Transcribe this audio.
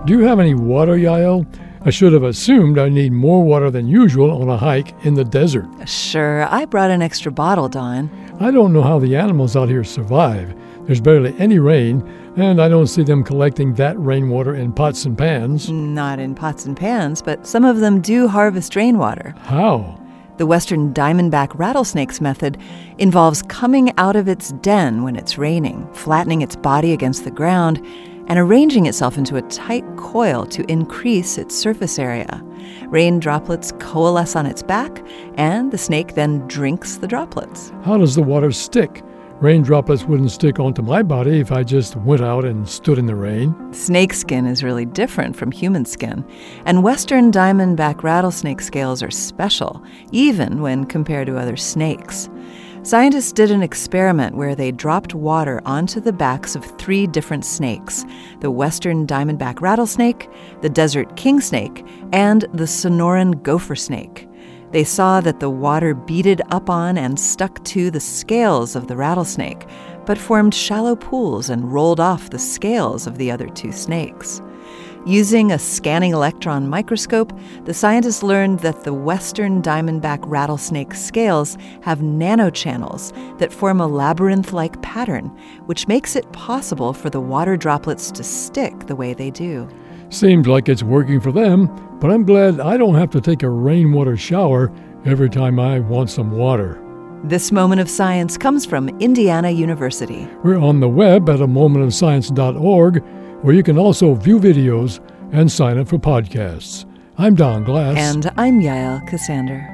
Do you have any water, Yael? I should have assumed I need more water than usual on a hike in the desert. Sure, I brought an extra bottle, Don. I don't know how the animals out here survive. There's barely any rain, and I don't see them collecting that rainwater in pots and pans. Not in pots and pans, but some of them do harvest rainwater. How? The western diamondback rattlesnake's method involves coming out of its den when it's raining, flattening its body against the ground, and arranging itself into a tight coil to increase its surface area. Rain droplets coalesce on its back, and the snake then drinks the droplets. How does the water stick? Rain droplets wouldn't stick onto my body if I just went out and stood in the rain. Snake skin is really different from human skin, and western diamondback rattlesnake scales are special, even when compared to other snakes. Scientists did an experiment where they dropped water onto the backs of 3 different snakes: the western diamondback rattlesnake, the desert king snake, and the Sonoran gopher snake. They saw that the water beaded up on and stuck to the scales of the rattlesnake, but formed shallow pools and rolled off the scales of the other 2 snakes. Using a scanning electron microscope, the scientists learned that the western diamondback rattlesnake scales have nanochannels that form a labyrinth-like pattern, which makes it possible for the water droplets to stick the way they do. Seems like it's working for them, but I'm glad I don't have to take a rainwater shower every time I want some water. This Moment of Science comes from Indiana University. We're on the web at amomentofscience.org, where you can also view videos and sign up for podcasts. I'm Don Glass. And I'm Yael Cassander.